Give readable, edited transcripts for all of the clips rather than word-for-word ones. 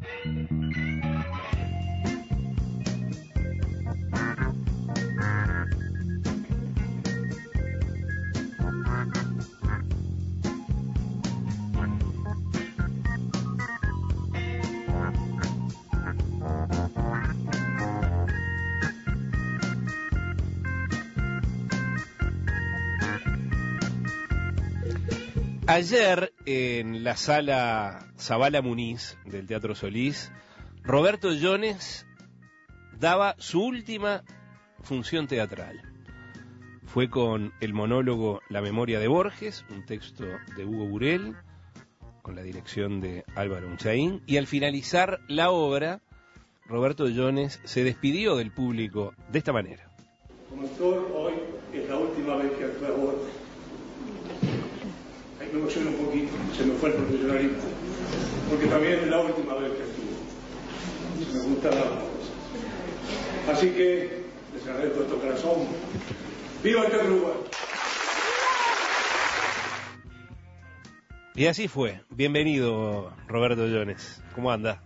Ayer, en la sala Zabala Muniz del Teatro Solís, Roberto Llones daba su última función teatral. Fue con el monólogo La memoria de Borges, un texto de Hugo Burel, con la dirección de Álvaro Unchaín, y al finalizar la obra, Roberto Llones se despidió del público de esta manera. Como actor, hoy es la última vez que actúo a Borges. Me emociono un poquito, se me fue el profesionalismo, porque también es la última vez que actúo. Se me gustan las cosas. Así que les agradezco de todo corazón. ¡Viva el Teatro Uruguay! Y así fue. Bienvenido, Roberto Llones. ¿Cómo anda?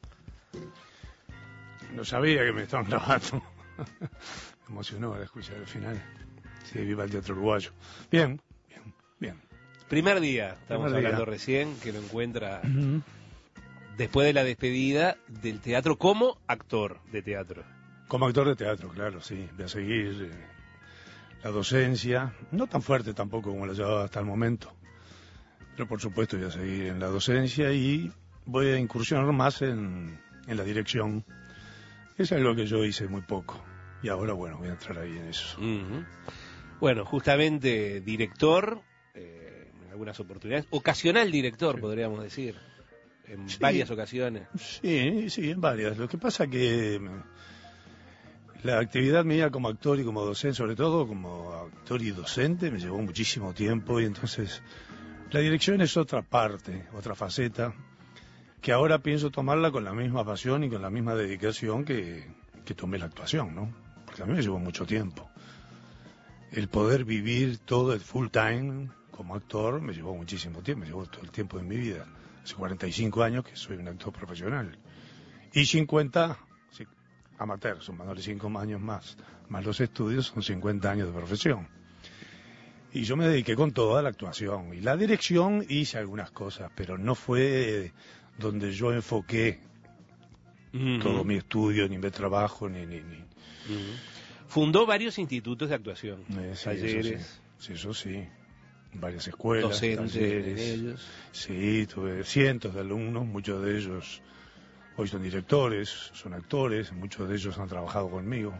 No sabía que me estaban grabando. Me emocionó al escuchar el final. Sí, viva el Teatro Uruguayo. Bien. Primer día, estamos hablando recién, que lo encuentra después de la despedida del teatro como actor de teatro. Como actor de teatro, claro, sí. Voy a seguir la docencia, no tan fuerte tampoco como la llevaba hasta el momento, pero por supuesto voy a seguir en la docencia y voy a incursionar más en la dirección. Eso es lo que yo hice muy poco y ahora, bueno, voy a entrar ahí en eso. Bueno, justamente director... algunas oportunidades, ocasional director, sí, podríamos decir, en varias ocasiones. Sí, en varias. Lo que pasa que la actividad mía como actor y como docente, sobre todo como actor y docente, me llevó muchísimo tiempo y entonces la dirección es otra parte, otra faceta, que ahora pienso tomarla con la misma pasión y con la misma dedicación que tomé la actuación, ¿no? Porque a mí me llevó mucho tiempo. El poder vivir todo el full time como actor me llevó muchísimo tiempo, me llevó todo el tiempo de mi vida. Hace 45 años que soy un actor profesional. Y 50, sí, amateur, sumándole 5 años más los estudios, son 50 años de profesión. Y yo me dediqué con toda la actuación. Y la dirección hice algunas cosas, pero no fue donde yo enfoqué todo mi estudio, ni mi trabajo, ni. Fundó varios institutos de actuación, sí, talleres. Eso sí. Varias escuelas, docentes, talleres. ellos. Sí, tuve cientos de alumnos, muchos de ellos hoy son directores, son actores, muchos de ellos han trabajado conmigo.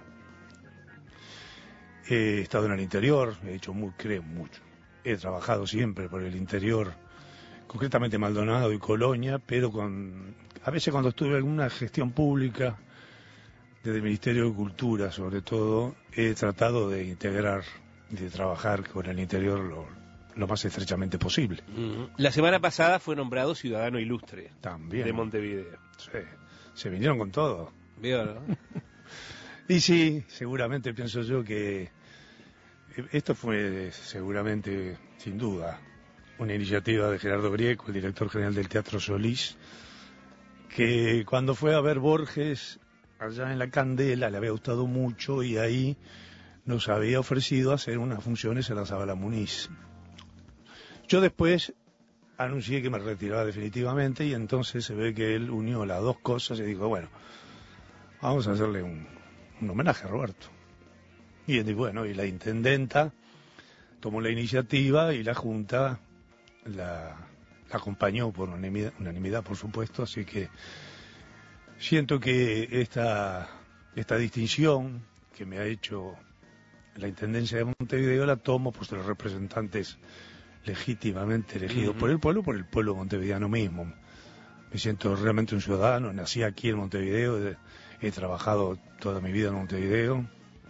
He estado en el interior, he hecho mucho. He trabajado siempre por el interior, concretamente Maldonado y Colonia, pero a veces cuando estuve en alguna gestión pública, desde el Ministerio de Cultura sobre todo, he tratado de integrar y de trabajar con el interior lo más estrechamente posible. La semana pasada fue nombrado ciudadano ilustre también de Montevideo. Sí, se vinieron con todo. ¿Vio, no? Y sí, seguramente pienso yo que esto fue seguramente, sin duda, una iniciativa de Gerardo Grieco, el director general del Teatro Solís, que cuando fue a ver Borges allá en La Candela le había gustado mucho y ahí nos había ofrecido hacer unas funciones en la Zabala Muniz. Yo después anuncié que me retiraba definitivamente y entonces se ve que él unió las dos cosas y dijo, bueno, vamos a hacerle un homenaje a Roberto. Y bueno, y la intendenta tomó la iniciativa y la Junta la acompañó por unanimidad, por supuesto, así que siento que esta distinción que me ha hecho la Intendencia de Montevideo la tomo por los representantes legítimamente elegidos por el pueblo montevideano mismo. Me siento realmente un ciudadano, nací aquí en Montevideo, he trabajado toda mi vida en Montevideo.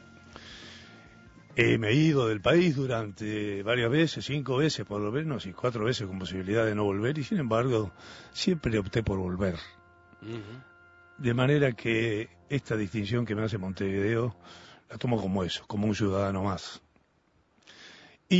Me he ido del país durante varias veces, 5 veces por lo menos, y 4 veces con posibilidad de no volver, y sin embargo siempre opté por volver. De manera que esta distinción que me hace Montevideo la tomo como eso, como un ciudadano más.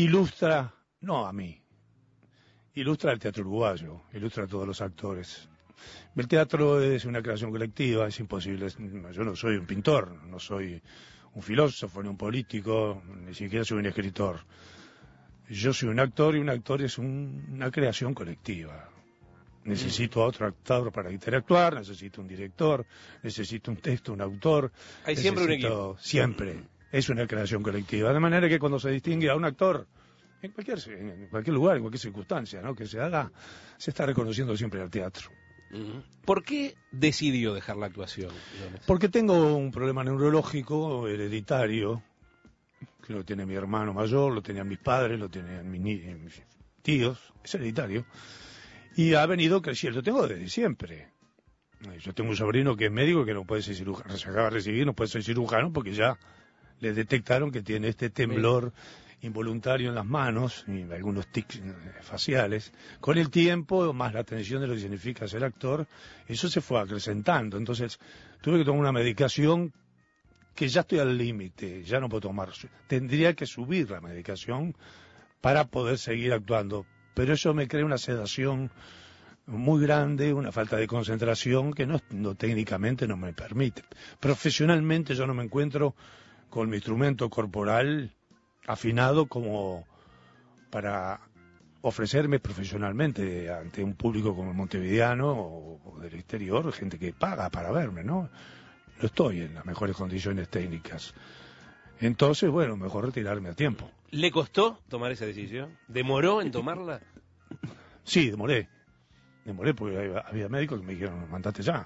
Ilustra, no a mí, ilustra al teatro uruguayo, ilustra a todos los actores. El teatro es una creación colectiva, es imposible. Yo no soy un pintor, no soy un filósofo, ni un político, ni siquiera soy un escritor. Yo soy un actor y un actor es una creación colectiva. Necesito a otro actor para interactuar, necesito un director, necesito un texto, un autor. Hay siempre un equipo. Siempre. Es una creación colectiva. De manera que cuando se distingue a un actor, en cualquier lugar, en cualquier circunstancia, ¿no?, que se haga, se está reconociendo siempre al teatro. ¿Por qué decidió dejar la actuación? Porque tengo un problema neurológico hereditario, que lo tiene mi hermano mayor, lo tenían mis padres, lo tenían mis tíos, es hereditario, y ha venido creciendo, lo tengo desde siempre. Yo tengo un sobrino que es médico, que no puede ser cirujano, se acaba de recibir, no puede ser cirujano porque ya le detectaron que tiene este temblor involuntario en las manos y algunos tics faciales. Con el tiempo, más la atención de lo que significa ser actor, eso se fue acrecentando. Entonces, tuve que tomar una medicación que ya estoy al límite, ya no puedo tomar. Tendría que subir la medicación para poder seguir actuando. Pero eso me crea una sedación muy grande, una falta de concentración que no técnicamente no me permite. Profesionalmente yo no me encuentro con mi instrumento corporal afinado como para ofrecerme profesionalmente ante un público como el montevideano o del exterior, gente que paga para verme, ¿no? No estoy en las mejores condiciones técnicas. Entonces, bueno, mejor retirarme a tiempo. ¿Le costó tomar esa decisión? ¿Demoró en tomarla? Sí, demoré porque había médicos que me dijeron, mandate ya.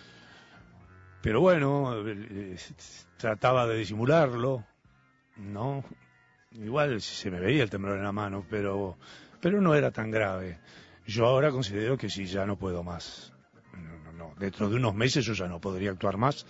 Pero bueno, trataba de disimularlo, ¿no? Igual se me veía el temblor en la mano, pero no era tan grave. Yo ahora considero que sí, ya no puedo más. No. Dentro de unos meses yo ya no podría actuar más,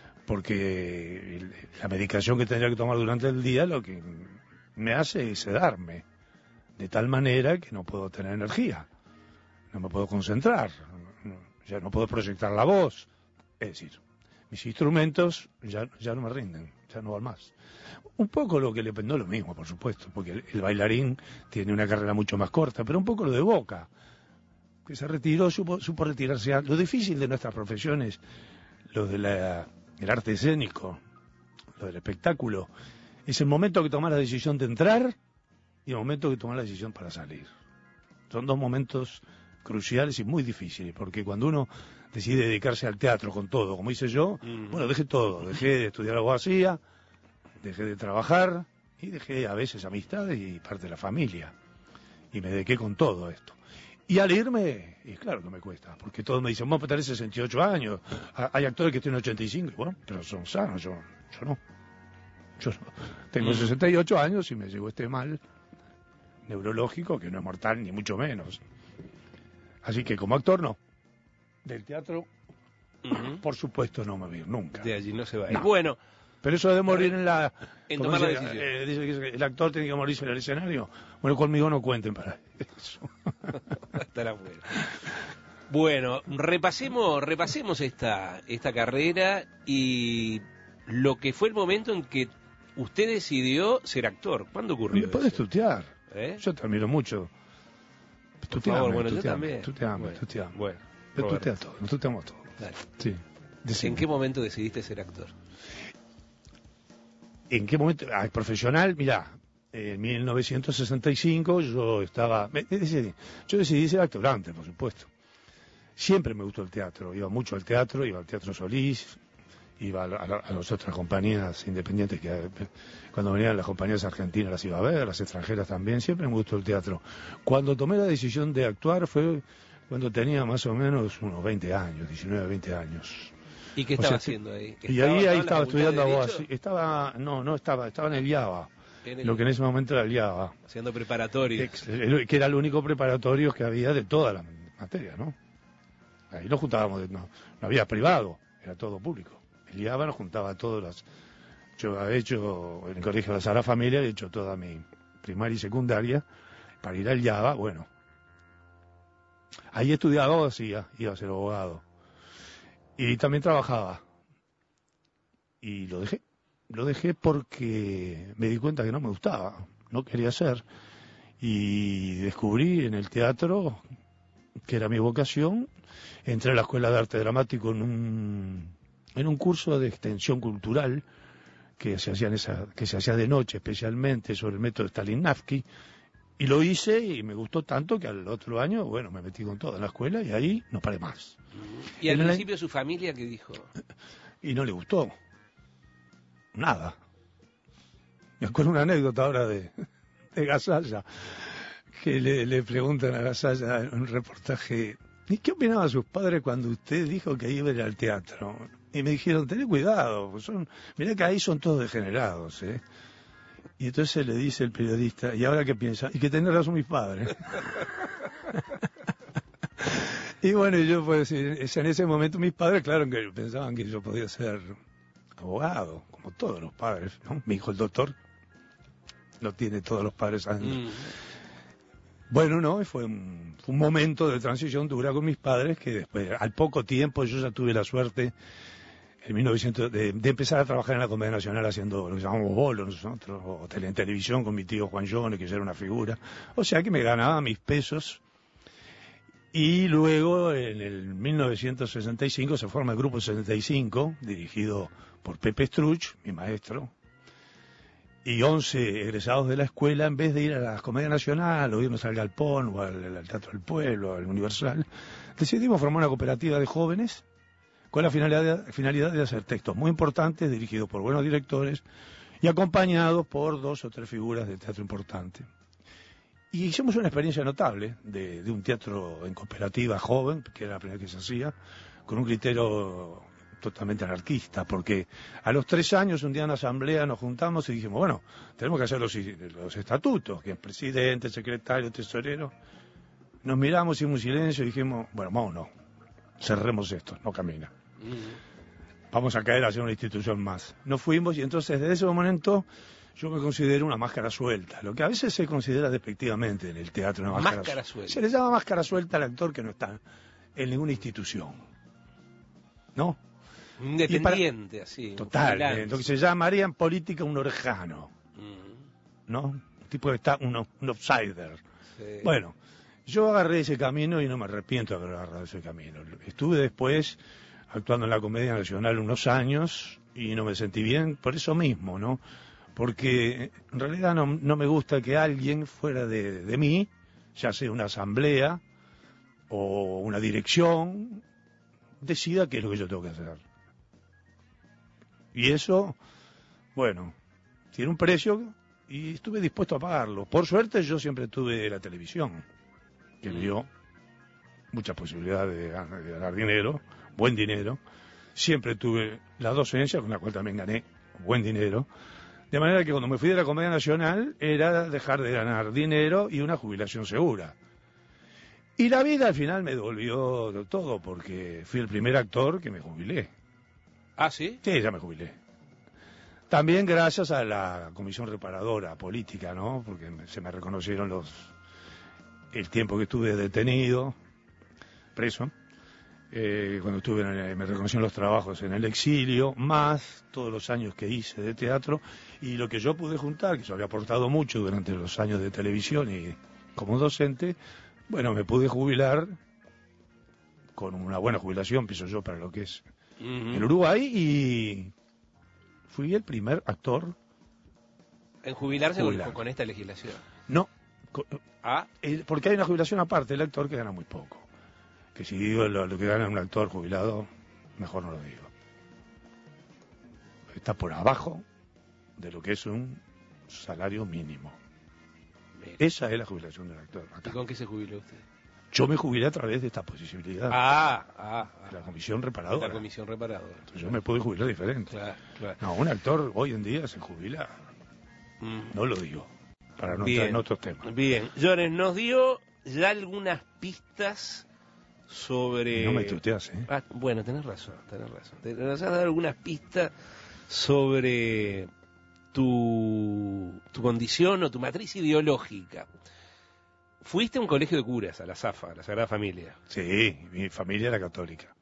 porque la medicación que tendría que tomar durante el día lo que me hace es sedarme, de tal manera que no puedo tener energía, no me puedo concentrar, ya no puedo proyectar la voz. Es decir, mis instrumentos ya no me rinden, ya no van más. Un poco lo que le no lo mismo, por supuesto, porque el bailarín tiene una carrera mucho más corta, pero un poco lo de Boca, que se retiró, supo retirarse. Lo difícil de nuestras profesiones, lo del arte escénico, lo del espectáculo, es el momento que tomás la decisión de entrar y el momento que tomás la decisión para salir. Son dos momentos cruciales y muy difíciles, porque cuando uno decide dedicarse al teatro con todo, como hice yo, bueno, dejé todo, dejé de estudiar abogacía, dejé de trabajar y dejé a veces amistades y parte de la familia, y me dediqué con todo esto. Y al irme, y claro que me cuesta, porque todos me dicen, vos tenés 68 años, hay actores que tienen 85, bueno, pero son sanos, yo no. Yo no. Tengo 68 años y me llegó este mal neurológico que no es mortal ni mucho menos. Así que como actor no. Del teatro, por supuesto no me voy a ir nunca. De allí no se va a ir. No. Bueno. Pero eso de morir en tomar la decisión. Dice que el actor tiene que morirse en el escenario. Bueno, conmigo no cuenten para eso. Estará bueno. Bueno, repasemos esta carrera y lo que fue el momento en que usted decidió ser actor. ¿Cuándo ocurrió eso? Me podés tutear. Yo te admiro mucho. Por favor, bueno, yo también. Tuteame. Bueno, nos tuteamos todos. Dale. Sí. ¿En qué momento decidiste ser actor? ¿En qué momento? Profesional, mirá, en 1965 yo decidí ser actor antes, por supuesto. Siempre me gustó el teatro, iba mucho al teatro, iba al Teatro Solís, iba a las otras compañías independientes que cuando venían las compañías argentinas las iba a ver, las extranjeras también, siempre me gustó el teatro. Cuando tomé la decisión de actuar fue cuando tenía más o menos unos 20 años, 19, 20 años. ¿Y qué estaba haciendo ahí? Y ahí estaba estudiando abogacía. Estaba en el IABA, lo que en ese momento era el IABA. Haciendo preparatorios. Que era el único preparatorio que había de toda la materia, ¿no? Ahí nos juntábamos, no había privado, era todo público. El IABA nos juntaba a todos las... Yo había hecho, en el colegio de la Sagrada Familia, he hecho toda mi primaria y secundaria, para ir al IABA, bueno. Ahí estudiaba abogacía, iba a ser abogado. Y también trabajaba. Y lo dejé porque me di cuenta que no me gustaba, no quería hacer. Y descubrí en el teatro que era mi vocación, entré a la Escuela de Arte Dramático en un curso de extensión cultural que se hacía de noche, especialmente sobre el método Stanislavski, y lo hice y me gustó tanto que al otro año, bueno, me metí con toda la escuela y ahí no paré más. ¿Y al principio su familia qué dijo? Y no le gustó. Nada. Me acuerdo una anécdota ahora de Gasalla, que le preguntan a Gasalla en un reportaje, ¿y qué opinaban sus padres cuando usted dijo que iba a ir al teatro? Y me dijeron, tené cuidado, pues mirá que ahí son todos degenerados, ¿eh? Y entonces le dice el periodista, ¿y ahora qué piensa? Y que tenés razón mis padres. Y bueno, yo pues en ese momento mis padres, claro que pensaban que yo podía ser abogado, como todos los padres, ¿no? Mi hijo el doctor lo tiene todos los padres adentro. Bueno, no, fue un momento de transición dura con mis padres que después, al poco tiempo, yo ya tuve la suerte en 1900 de empezar a trabajar en la Comedia Nacional haciendo lo que llamamos bolos nosotros, o en televisión con mi tío Juan Jones, que ya era una figura. O sea que me ganaba mis pesos. Y luego, en el 1965, se forma el Grupo 65, dirigido por Pepe Struch, mi maestro, y 11 egresados de la escuela, en vez de ir a la Comedia Nacional, o irnos al Galpón, o al Teatro del Pueblo, al Universal, decidimos formar una cooperativa de jóvenes con la finalidad de hacer textos muy importantes, dirigidos por buenos directores, y acompañados por 2 o 3 figuras de teatro importante. Y hicimos una experiencia notable de un teatro en cooperativa joven, que era la primera que se hacía, con un criterio totalmente anarquista, porque a los 3 años, un día en la asamblea, nos juntamos y dijimos, bueno, tenemos que hacer los estatutos, que es presidente, secretario, tesorero. Nos miramos, hicimos silencio y dijimos, bueno, vámonos, cerremos esto, no camina. Vamos a caer a ser una institución más. Nos fuimos y entonces desde ese momento yo me considero una máscara suelta, lo que a veces se considera despectivamente en el teatro una máscara suelta. Se le llama máscara suelta al actor que no está en ninguna institución, ¿no? Independiente, así. Total, lo que se llamaría en política un orejano, ¿no? Un tipo que está, un outsider. Sí. Bueno, yo agarré ese camino y no me arrepiento de haber agarrado ese camino. Estuve después actuando en la Comedia Nacional unos años y no me sentí bien por eso mismo, ¿no? Porque en realidad no me gusta que alguien fuera de mí, ya sea una asamblea o una dirección, decida qué es lo que yo tengo que hacer. Y eso, bueno, tiene un precio y estuve dispuesto a pagarlo. Por suerte yo siempre tuve la televisión, que me dio muchas posibilidades de ganar dinero, buen dinero. Siempre tuve la docencia, con la cual también gané buen dinero. De manera que cuando me fui de la Comedia Nacional era dejar de ganar dinero y una jubilación segura. Y la vida al final me devolvió todo, porque fui el primer actor que me jubilé. ¿Ah, sí? Sí, ya me jubilé. También gracias a la comisión reparadora política, ¿no? Porque se me reconocieron el tiempo que estuve detenido, preso. Cuando me reconocieron los trabajos en el exilio, más todos los años que hice de teatro, y lo que yo pude juntar, que yo había aportado mucho durante los años de televisión y como docente, bueno, me pude jubilar con una buena jubilación, pienso yo, para lo que es el Uruguay, y fui el primer actor en jubilarse con esta legislación. No, porque hay una jubilación aparte, el actor que gana muy poco. Que si digo lo que gana un actor jubilado, mejor no lo digo. Está por abajo de lo que es un salario mínimo. Bien. Esa es la jubilación del actor. ¿Y con qué se jubiló usted? Yo me jubilé a través de esta posibilidad. La comisión reparadora. La comisión reparadora. Entonces yo me pude jubilar diferente. Claro. No, un actor hoy en día se jubila. No lo digo, para no entrar en otros temas. Bien, Jones nos dio ya algunas pistas sobre... No me tuteas, ¿eh? Bueno, tenés razón. Nos has dado algunas pistas sobre tu condición o tu matriz ideológica. Fuiste a un colegio de curas, a la SAFA, a la Sagrada Familia. Sí, mi familia era católica.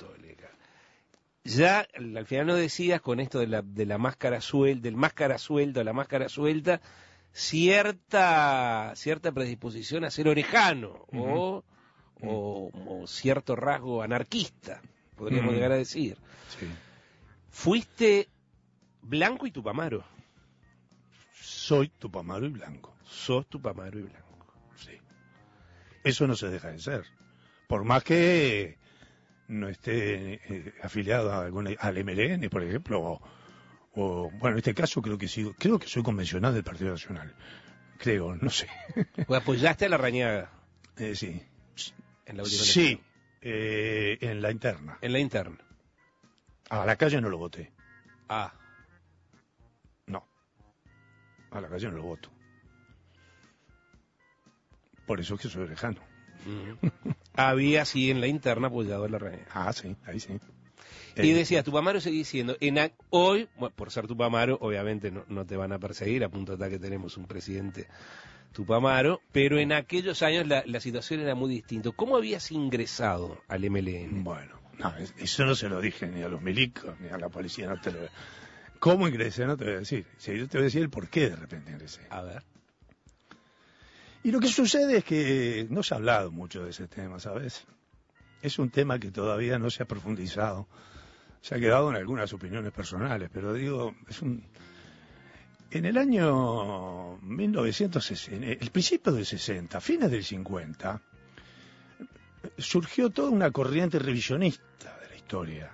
Ya al final nos decías, con esto de la máscara suelta, del máscara suelta o la máscara suelta, cierta predisposición a ser orejano, o cierto rasgo anarquista, podríamos llegar a decir. Sí. Fuiste blanco y tupamaro. Soy tupamaro y blanco. Sos tupamaro y blanco. Sí. Eso no se deja de ser. Por más que no esté afiliado a al MLN, por ejemplo, bueno, en este caso creo que soy convencional del Partido Nacional. Creo, no sé. ¿O apoyaste a Larrañaga? Sí. En la última sí, en la interna. En la interna. A la calle no lo voté. Ah. No. A la calle no lo voto. Por eso es que soy lejano. Había, sí, en la interna apoyado a Larrañaga. Ah, sí, ahí sí. Y decía, Tupamaro seguís diciendo, hoy, bueno, por ser Tupamaro, obviamente no te van a perseguir, a punto de que tenemos un presidente Tupamaro, pero en aquellos años la situación era muy distinta. ¿Cómo habías ingresado al MLN? Bueno, no, eso no se lo dije ni a los milicos, ni a la policía, no te lo... ¿Cómo ingresé? No te voy a decir. Sí, yo te voy a decir el por qué de repente ingresé. A ver. Y lo que sucede es que no se ha hablado mucho de ese tema, ¿sabes? Es un tema que todavía no se ha profundizado. Se ha quedado en algunas opiniones personales, pero digo, en el año 1960, el principio del 60, fines del 50, surgió toda una corriente revisionista de la historia,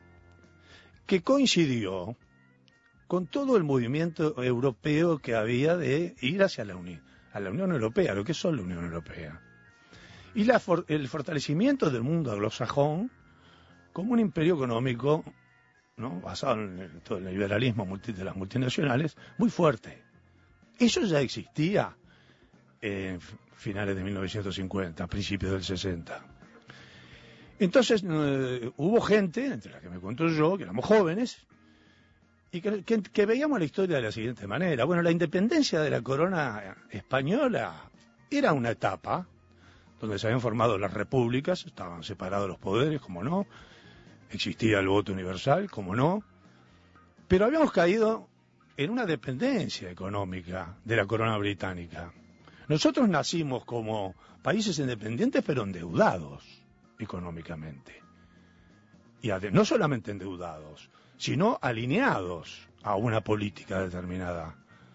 que coincidió con todo el movimiento europeo que había de ir hacia a la Unión Europea, lo que es la Unión Europea. Y el fortalecimiento del mundo anglosajón como un imperio económico, ¿no?, basado en todo el liberalismo de las multinacionales, muy fuerte. Eso ya existía en finales de 1950, principios del 60. Entonces hubo gente, entre las que me cuento yo, que éramos jóvenes, y que veíamos la historia de la siguiente manera. Bueno, la independencia de la corona española era una etapa donde se habían formado las repúblicas, estaban separados los poderes, como no, existía el voto universal, como no, pero habíamos caído en una dependencia económica de la corona británica. Nosotros nacimos como países independientes, pero endeudados económicamente. Y no solamente endeudados, sino alineados a una política determinada.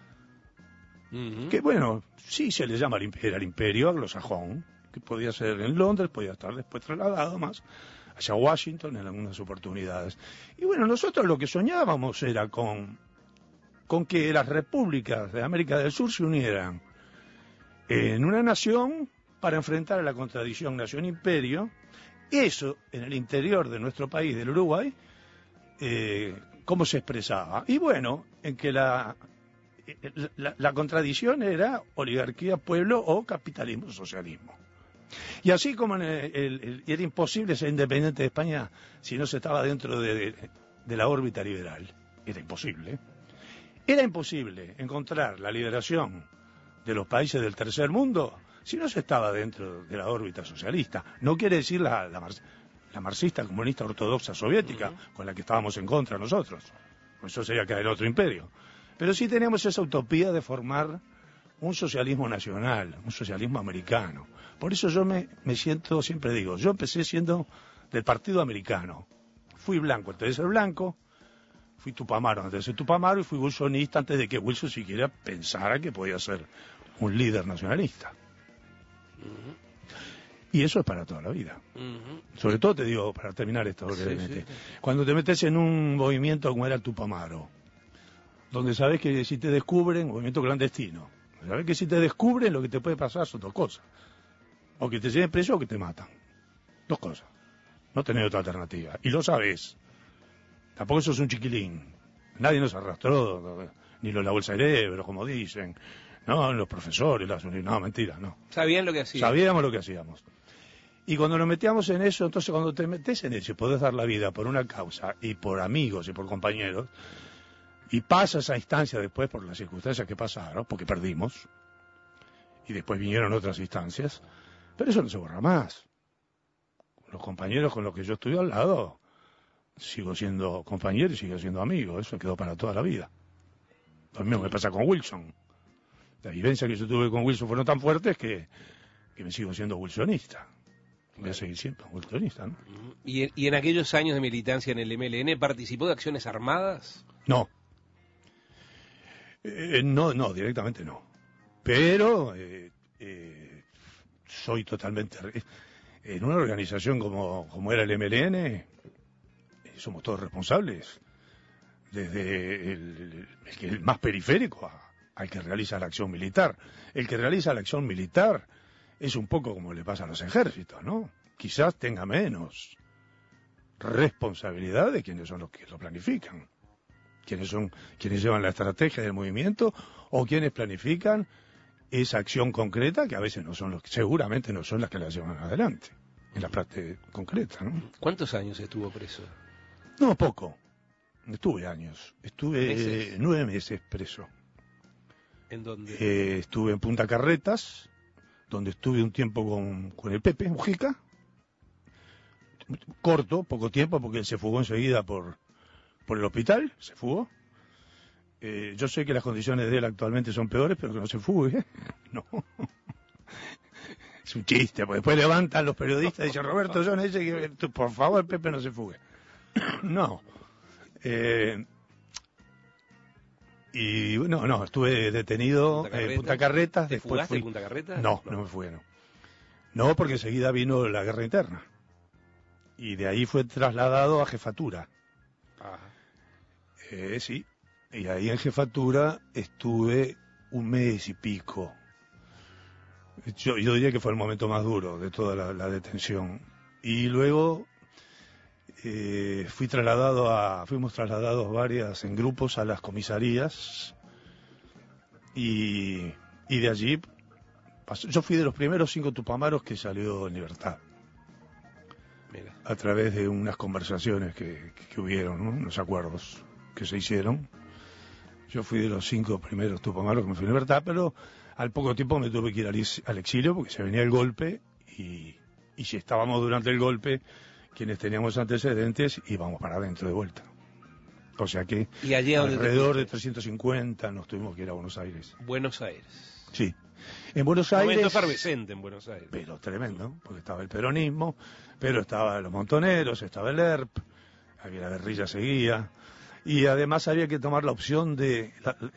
Que bueno, sí se le llama el imperio anglosajón, que podía ser en Londres, podía estar después trasladado más hacia Washington en algunas oportunidades. Y bueno, nosotros lo que soñábamos era con que las repúblicas de América del Sur se unieran en una nación para enfrentar a la contradicción nación-imperio. Eso, en el interior de nuestro país, del Uruguay, ¿cómo se expresaba? Y bueno, en que la contradicción era oligarquía, pueblo o capitalismo, socialismo. Y así como era imposible ser independiente de España si no se estaba dentro de la órbita liberal. Era imposible. Era imposible encontrar la liberación de los países del tercer mundo si no se estaba dentro de la órbita socialista. No quiere decir la marxista comunista ortodoxa soviética, con la que estábamos en contra nosotros. Eso sería caer otro imperio. Pero sí teníamos esa utopía de formar un socialismo nacional, un socialismo americano. Por eso yo me siento, siempre digo, yo empecé siendo del partido americano. Fui blanco antes de ser blanco, fui tupamaro antes de ser tupamaro y fui wilsonista antes de que Wilson siquiera pensara que podía ser un líder nacionalista. Y eso es para toda la vida. Sobre todo te digo, para terminar esto brevemente, cuando te metes en un movimiento como era Tupamaro, donde sabes que si te descubren, movimiento clandestino, sabes que si te descubren lo que te puede pasar son dos cosas: o que te lleven preso o que te matan. Dos cosas. No tenés otra alternativa. Y lo sabes. Tampoco sos un chiquilín. Nadie nos arrastró, ni lo lavó el cerebro, como dicen. No, los profesores, no, mentira, no. ¿Sabían lo que hacían? Sabíamos lo que hacíamos. Y cuando nos metíamos en eso, entonces cuando te metes en eso y podés dar la vida por una causa y por amigos y por compañeros, y pasa esa instancia después por las circunstancias que pasaron, porque perdimos, y después vinieron otras instancias, pero eso no se borra más. Los compañeros con los que yo estuve al lado, sigo siendo compañero y sigo siendo amigo, eso quedó para toda la vida. Lo mismo me pasa con Wilson. La vivencia que yo tuve con Wilson fueron tan fuertes que me sigo siendo wilsonista. Voy a seguir siempre ultronista, ¿no? ¿Y en aquellos años de militancia en el MLN participó de acciones armadas? No. No, directamente no. Pero soy totalmente... En una organización como era el MLN, somos todos responsables. Desde el más periférico al que realiza la acción militar. El que realiza la acción militar es un poco como le pasa a los ejércitos, ¿no? Quizás tenga menos responsabilidad de quienes son los que lo planifican, quienes llevan la estrategia del movimiento o quienes planifican esa acción concreta que a veces seguramente no son las que la llevan adelante, en la parte concreta, ¿no? ¿Cuántos años estuvo preso? No, poco. Estuve años. Estuve ¿Meses? 9 meses preso. ¿En dónde? Estuve en Punta Carretas, donde estuve un tiempo con el Pepe Mujica. Corto, poco tiempo, porque él se fugó enseguida por el hospital, se fugó. Yo sé que las condiciones de él actualmente son peores, pero que no se fugue, ¿eh? No. Es un chiste, porque después levantan los periodistas y dicen, Roberto Jones dice que, por favor, Pepe no se fugue. No. Y no, estuve detenido en Punta Carretas. ¿Te Después fugaste en Punta Carretas? No me fui, no. No, porque enseguida vino la guerra interna. Y de ahí fue trasladado a jefatura. Ajá. Sí. Y ahí en jefatura estuve un mes y pico. Yo diría que fue el momento más duro de toda la detención. Y luego fuimos trasladados varias en grupos a las comisarías y de allí yo fui de los primeros 5 tupamaros que salió en libertad. Mira. A través de unas conversaciones que hubieron, ¿no? Unos acuerdos que se hicieron. Yo fui de los 5 primeros tupamaros que me fui en libertad, pero al poco tiempo me tuve que ir al exilio porque se venía el golpe y si estábamos durante el golpe, quienes teníamos antecedentes íbamos para adentro de vuelta. O sea que ¿Y allí alrededor de 350 nos tuvimos que ir a Buenos Aires. Buenos Aires. Sí. En Buenos Aires... Momento efervescente en Buenos Aires. Pero tremendo, porque estaba el peronismo, pero estaban los montoneros, estaba el ERP, había la guerrilla seguía, y además había que tomar la opción de...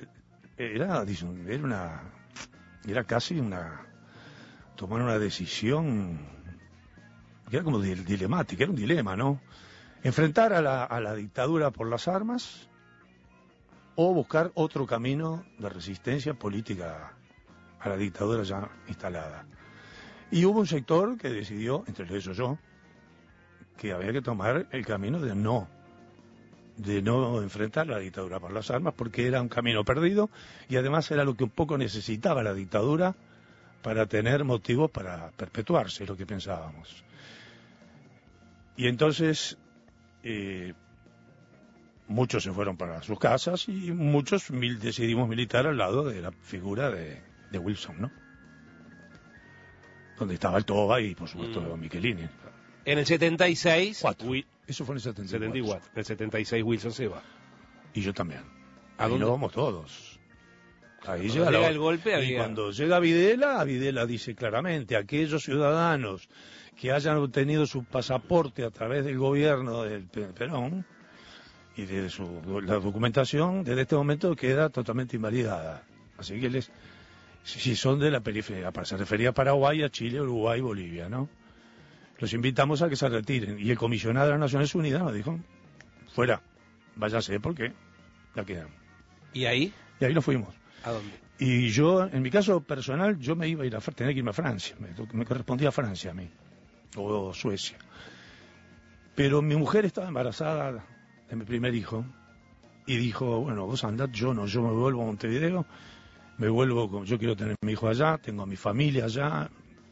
tomar una decisión que era como dilemática, era un dilema, ¿no? Enfrentar a la dictadura por las armas o buscar otro camino de resistencia política a la dictadura ya instalada. Y hubo un sector que decidió, entre ellos yo, que había que tomar el camino de no enfrentar la dictadura por las armas, porque era un camino perdido y además era lo que un poco necesitaba la dictadura para tener motivos para perpetuarse, lo que pensábamos. Y entonces muchos se fueron para sus casas y muchos decidimos militar al lado de la figura de Wilson, ¿no? Donde estaba el Toba y por supuesto Michelini. En el 76... Eso fue en el 74. En el 76 Wilson se va. Y yo también. ¿A dónde? dónde? Vamos todos. Ahí Llega el golpe. Y cuando llega Videla dice claramente, aquellos ciudadanos que hayan obtenido su pasaporte a través del gobierno del Perón y de la documentación, desde este momento queda totalmente invalidada. Así que si son de la periferia, se refería a Paraguay, a Chile, Uruguay, Bolivia, ¿no? Los invitamos a que se retiren. Y el comisionado de las Naciones Unidas nos dijo, fuera, váyase porque ya quedan. ¿Y ahí? Y ahí nos fuimos. ¿A dónde? Y yo, en mi caso personal, yo me iba a tenía que irme a Francia. Me correspondía a Francia a mí, o Suecia. Pero mi mujer estaba embarazada de mi primer hijo y dijo, bueno, vos andad, yo me vuelvo a Montevideo, yo quiero tener a mi hijo allá, tengo a mi familia allá.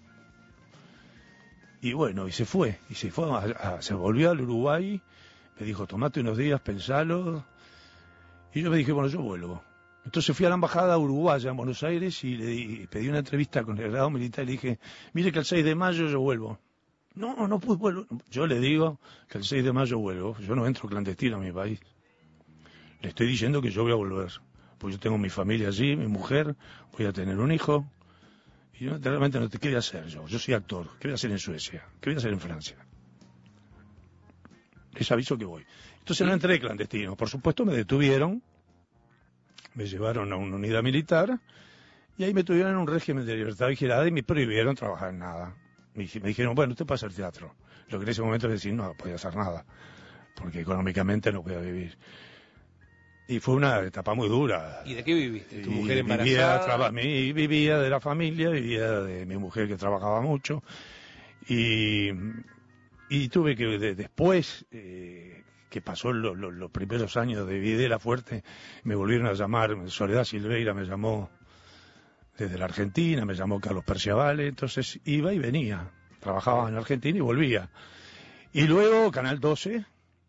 Y bueno, y se volvió al Uruguay, me dijo, tomate unos días, pensalo. Y yo me dije, bueno, yo vuelvo. Entonces fui a la embajada uruguaya en Buenos Aires y pedí una entrevista con el grado militar y le dije, mire que el 6 de mayo yo vuelvo. No, pues vuelvo. Yo le digo que el 6 de mayo vuelvo, yo no entro clandestino a mi país. Le estoy diciendo que yo voy a volver, pues yo tengo mi familia allí, mi mujer, voy a tener un hijo, Y yo realmente no te qué voy a hacer yo. Yo soy actor. ¿Qué voy a hacer en Suecia? ¿Qué voy a hacer en Francia? Les aviso que voy. Entonces no entré clandestino. Por supuesto me detuvieron, me llevaron a una unidad militar y ahí me tuvieron en un régimen de libertad vigilada y me prohibieron trabajar en nada. Me dijeron, bueno, usted puede hacer teatro. Lo que en ese momento es decir, no podía hacer nada, porque económicamente no podía vivir. Y fue una etapa muy dura. ¿Y de qué viviste? ¿Tu mujer embarazada? Vivía de la familia, vivía de mi mujer que trabajaba mucho. Y tuve que, después que pasó los primeros años de Videla fuerte, me volvieron a llamar, Soledad Silveira me llamó desde la Argentina, me llamó Carlos Perciavale, entonces iba y venía. Trabajaba en Argentina y volvía. Y luego Canal 12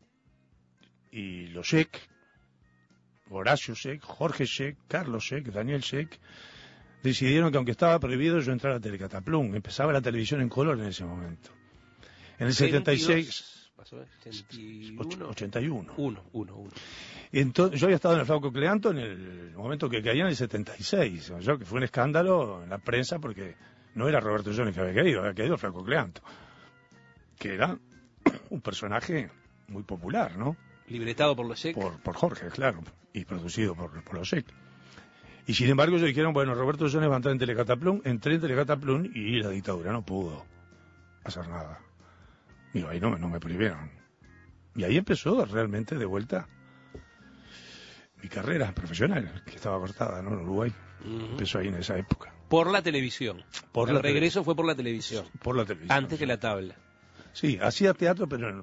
y los Sheck, Horacio Sheck, Jorge Sheck, Carlos Sheck, Daniel Sheck, decidieron que aunque estaba prohibido yo entrara a Telecataplum. Empezaba la televisión en color en ese momento. En el 76... ¿Pasó? 81. 81. 1. Entonces, yo había estado en el Flaco Cleanto en el momento que caía en el 76. Yo, que fue un escándalo en la prensa porque no era Roberto Jones que había caído el Flaco Cleanto. Que era un personaje muy popular, ¿no? Libretado por los Sheck. Por Jorge, claro, y producido por los Sheck. Y sin embargo ellos dijeron, bueno, Roberto Jones va a entrar en Telecataplum, entré en Telecataplum y la dictadura no pudo hacer nada. Digo, ahí no me prohibieron. Y ahí empezó realmente de vuelta mi carrera profesional, que estaba cortada, ¿no? En Uruguay. Empezó ahí en esa época. Por la televisión. El regreso fue por la televisión. Por la televisión. Antes que la tabla. Sí, hacía teatro, pero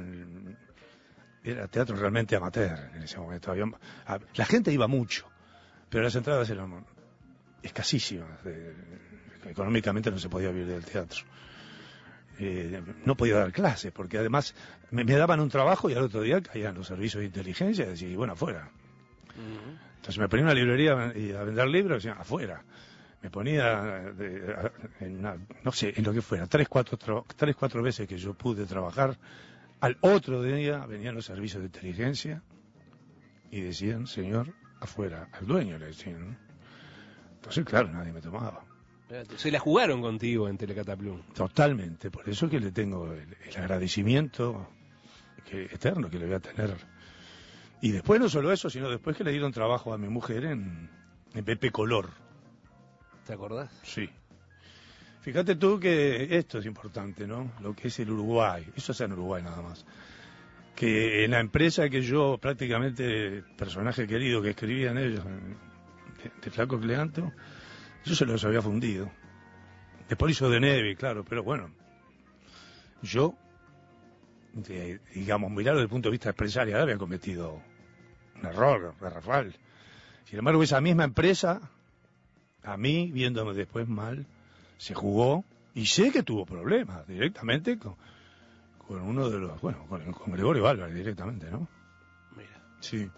era teatro realmente amateur en ese momento. La gente iba mucho, pero las entradas eran escasísimas. Económicamente no se podía vivir del teatro. No podía dar clases, porque además me daban un trabajo y al otro día caían los servicios de inteligencia y decían, bueno, afuera. Entonces me ponía en una librería y a vender libros y decían, afuera. Me ponía no sé, en lo que fuera, 3-4 veces que yo pude trabajar. Al otro día venían los servicios de inteligencia y decían, señor, afuera. Al dueño le decían, ¿no? Entonces, claro, nadie me tomaba. Se la jugaron contigo en Telecataplum. Totalmente, por eso que le tengo el agradecimiento eterno que le voy a tener. Y después no solo eso, sino después que le dieron trabajo a mi mujer en Pepe Color. ¿Te acordás? Sí. Fíjate tú que esto es importante, ¿no? Lo que es el Uruguay. Eso es en Uruguay nada más. Que en la empresa que yo, prácticamente, personaje querido que escribían ellos, de Flaco Cleanto, yo se los había fundido. Después hizo de Nevi, claro, pero bueno. Yo, digamos, mirarlo desde el punto de vista empresarial, había cometido un error garrafal. Sin embargo, esa misma empresa, a mí, viéndome después mal, se jugó, y sé que tuvo problemas directamente con uno de los, bueno, con Gregorio Álvarez directamente, ¿no? Mira. Sí.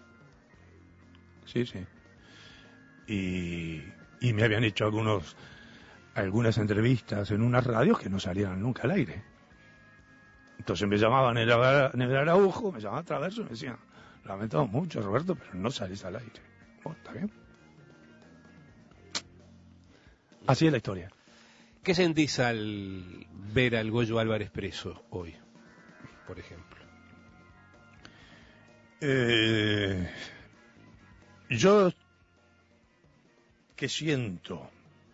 Y me habían hecho algunas entrevistas en unas radios que no salían nunca al aire. Entonces me llamaban Nebel Araujo, me llamaban Traverso y me decían, lamentamos mucho, Roberto, pero no salís al aire. Bueno, está bien. Así es la historia. ¿Qué sentís al ver al Goyo Álvarez preso hoy, por ejemplo? Yo, ¿qué siento?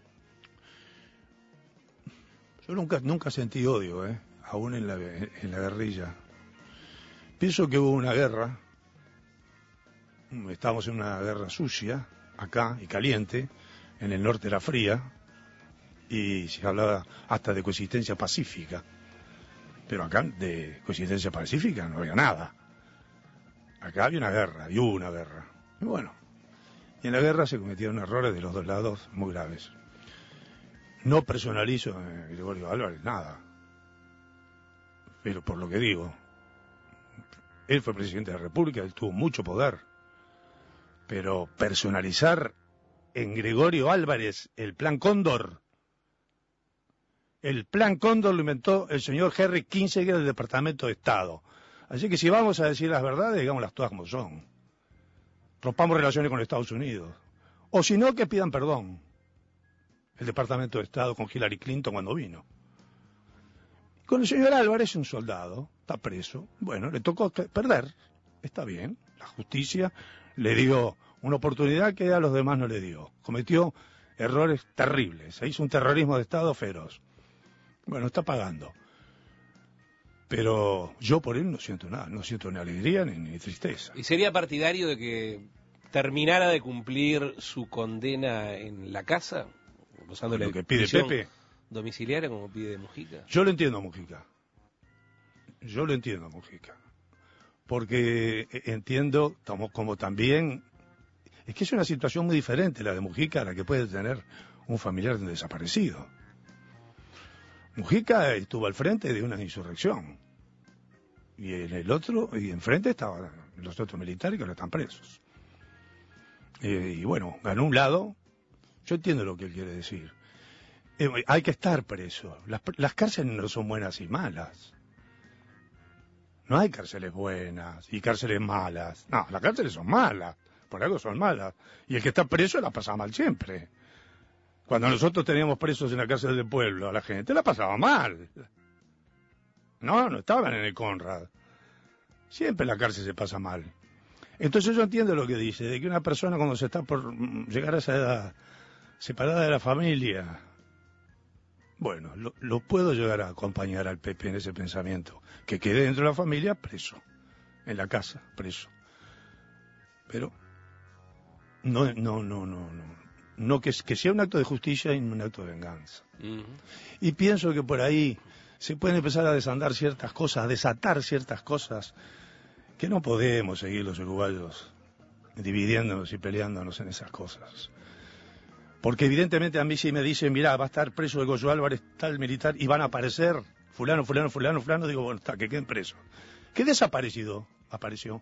Yo nunca sentí odio, aún en la guerrilla. Pienso que hubo una guerra, estábamos en una guerra sucia, acá, y caliente, en el norte era fría, y se hablaba hasta de coexistencia pacífica, pero acá de coexistencia pacífica no había nada. Acá había una guerra, y hubo una guerra. Y bueno, y en la guerra se cometieron errores de los dos lados muy graves. No personalizo a Gregorio Álvarez, nada. Pero por lo que digo, él fue presidente de la República, él tuvo mucho poder. Pero personalizar en Gregorio Álvarez el Plan Cóndor. El Plan Cóndor lo inventó el señor Henry Kissinger del Departamento de Estado. Así que si vamos a decir las verdades, digámoslas todas como son. Rompamos relaciones con Estados Unidos. O si no, que pidan perdón. el Departamento de Estado con Hillary Clinton cuando vino. Con el señor Álvarez, un soldado, está preso. Bueno, le tocó perder, está bien. La justicia le dio una oportunidad que a los demás no le dio. Cometió errores terribles, se hizo un terrorismo de Estado feroz. Bueno, está pagando. Pero yo por él no siento nada, no siento ni alegría ni tristeza. ¿Y sería partidario de que terminara de cumplir su condena en la casa? Lo que pide Pepe. ¿Domiciliaria como pide Mujica? Yo lo entiendo a Mujica. Porque entiendo como también... Es que es una situación muy diferente la de Mujica a la que puede tener un familiar de un desaparecido. Mujica estuvo al frente de una insurrección. Y en el otro, y enfrente estaban los otros militares que ahora están presos. Y bueno, ganó un lado. Yo entiendo lo que él quiere decir. Hay que estar preso. Las cárceles no son buenas y malas. No hay cárceles buenas y cárceles malas. No, las cárceles son malas. Por algo son malas. Y el que está preso la pasa mal siempre. Cuando nosotros teníamos presos en la cárcel del pueblo, a la gente la pasaba mal. No estaban en el Conrad. Siempre en la cárcel se pasa mal. Entonces yo entiendo lo que dice, de que una persona cuando se está por llegar a esa edad, separada de la familia, bueno, lo puedo llegar a acompañar al Pepe en ese pensamiento, que quede dentro de la familia preso, en la casa, preso. Pero no que sea un acto de justicia y un acto de venganza. Y pienso que por ahí se pueden empezar a desandar ciertas cosas, a desatar ciertas cosas, que no podemos seguir los uruguayos dividiéndonos y peleándonos en esas cosas. Porque evidentemente a mí si me dicen, mirá, va a estar preso el Goyo Álvarez, tal militar, y van a aparecer fulano, digo, bueno, está, que queden presos. ¿Qué desaparecido apareció?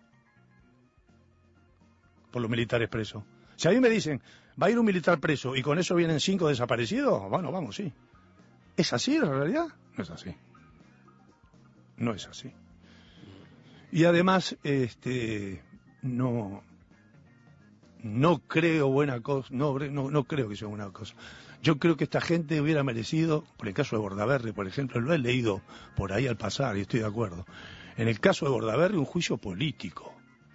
Por los militares presos. Si a mí me dicen, va a ir un militar preso y con eso vienen 5 desaparecidos, bueno, vamos, sí. ¿Es así en realidad? No es así. No es así. Y además, no creo buena cosa, no creo que sea buena cosa. Yo creo que esta gente hubiera merecido, por el caso de Bordaberry, por ejemplo, lo he leído por ahí al pasar y estoy de acuerdo. En el caso de Bordaberry, un juicio político.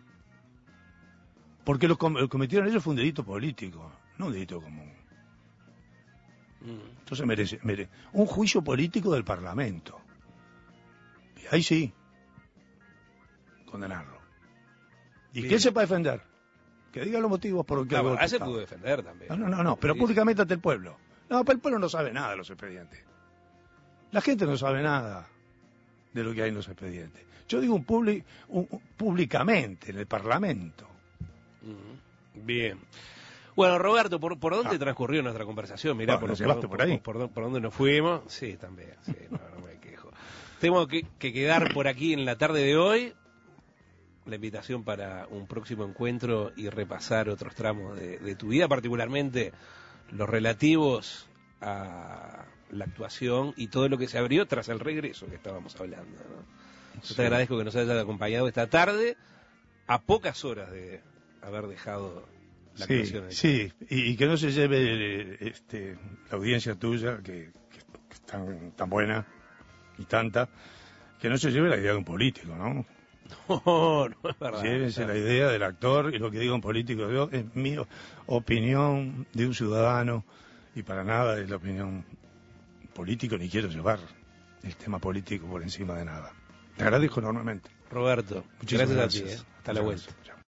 Porque lo que cometieron ellos fue un delito político, no un delito común. Entonces merece un juicio político del Parlamento. Y ahí sí, condenarlo. ¿Y quién se puede defender? Que diga los motivos por los que... Claro, se pudo defender también. No, pero públicamente ante el pueblo. No, pero el pueblo no sabe nada de los expedientes. La gente no sabe nada de lo que hay en los expedientes. Yo digo públicamente, en el Parlamento. Bien. Bueno, Roberto, ¿por dónde transcurrió nuestra conversación? Mirá, bueno, por ahí. Por dónde nos fuimos. Sí, también. Sí, no me quejo. Tengo que quedar por aquí en la tarde de hoy. La invitación para un próximo encuentro y repasar otros tramos de tu vida, particularmente los relativos a la actuación y todo lo que se abrió tras el regreso que estábamos hablando, ¿no? Yo te agradezco que nos hayas acompañado esta tarde, a pocas horas de haber dejado la actuación. Sí, y que no se lleve la audiencia tuya, que es tan buena y tanta, que no se lleve la idea de un político, ¿no? No es verdad. Llévense la idea del actor, y lo que diga un político es mi opinión de un ciudadano, y para nada es la opinión política, ni quiero llevar el tema político por encima de nada. Te agradezco enormemente. Roberto, muchísimas gracias a ti. Hasta la vuelta. Chao.